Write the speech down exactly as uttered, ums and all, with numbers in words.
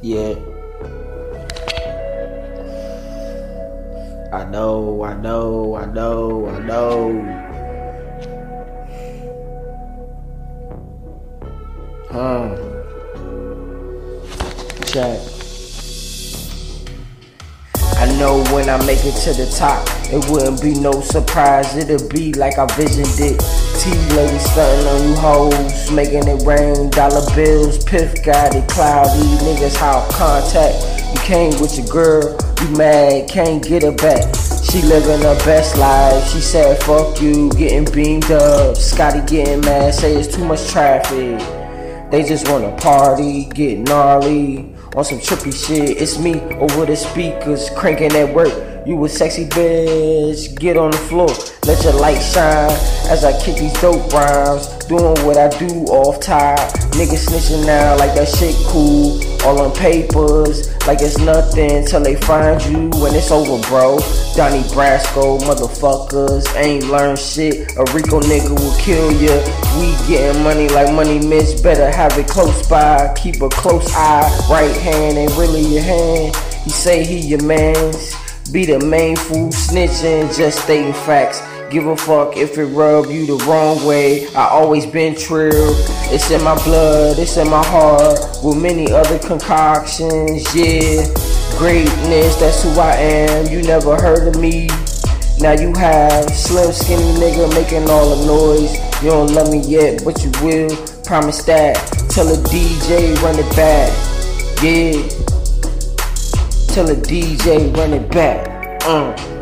Yeah. I know, I know, I know, I know. Huh. Check. I know when I make it to the top, it wouldn't be no surprise. It'll be like I visioned it. T-lady stunting on you hoes, making it rain. Dollar bills, piff got it cloudy. Niggas how contact. You came with your girl, you mad, can't get her back. She living her best life. She said fuck you, getting beamed up. Scotty getting mad, say it's too much traffic. They just wanna party, get gnarly on some trippy shit. It's me over the speakers, cranking at work. You a sexy bitch, get on the floor, let your light shine as I kick these dope rhymes. Doing what I do off top. Niggas snitching now like that shit cool. All on papers, like it's nothing till they find you when it's over, bro. Donnie Brasco, motherfuckers ain't learned shit. A Rico nigga will kill ya. We getting money like Money Mitch, better have it close by. Keep a close eye, right hand ain't really your hand. He say he your mans. Be the main fool snitching, just stating facts. Give a fuck if it rub you the wrong way. I always been trill. It's in my blood, it's in my heart. With many other concoctions, yeah. Greatness, that's who I am. You never heard of me, now you have. Slim skinny nigga making all the noise. You don't love me yet, but you will. Promise that. Tell a D J run it back, yeah. Tell a D J run it back. Uh.